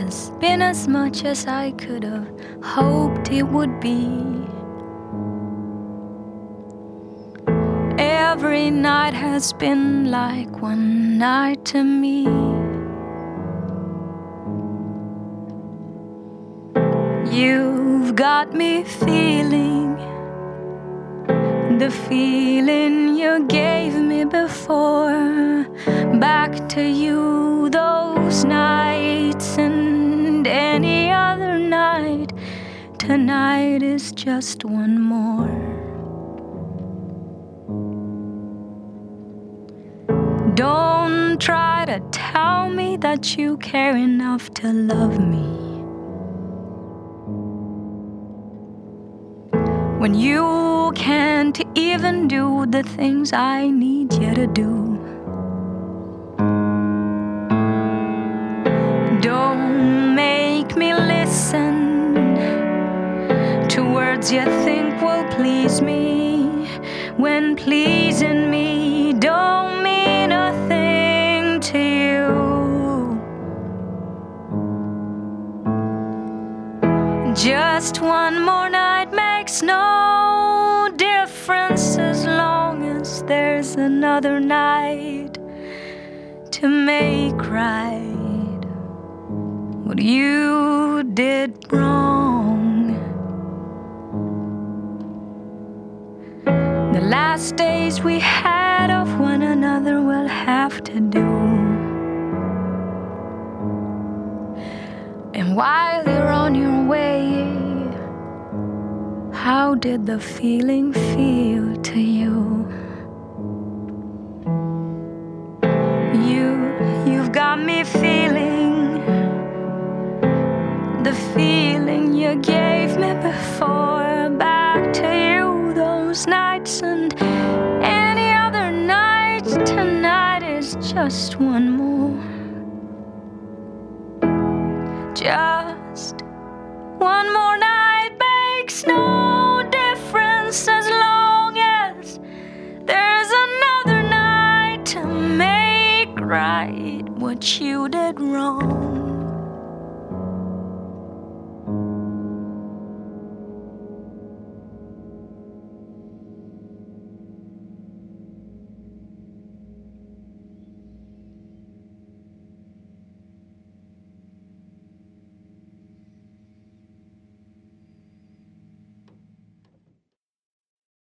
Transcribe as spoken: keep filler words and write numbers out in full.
has been as much as I could have hoped it would be. Every night has been like one night to me. You've got me feeling the feeling you gave me before. Back to you those nights and any other night. Tonight is just one more. Don't try to tell me that you care enough to love me when you can't even do the things I need you to do. Don't make me listen to words you think will please me, when pleasing me don't mean a thing to you. Just one more night makes no difference as long as there's another night to make right what you did wrong. The last days we had of one another will have to do. And while you're on your way, how did the feeling feel to you? You, you've got me feeling the feeling you gave me before. Back to you those nights and any other night. Tonight is just one more. Just one more night makes no difference as long as there's another night to make right what you did wrong.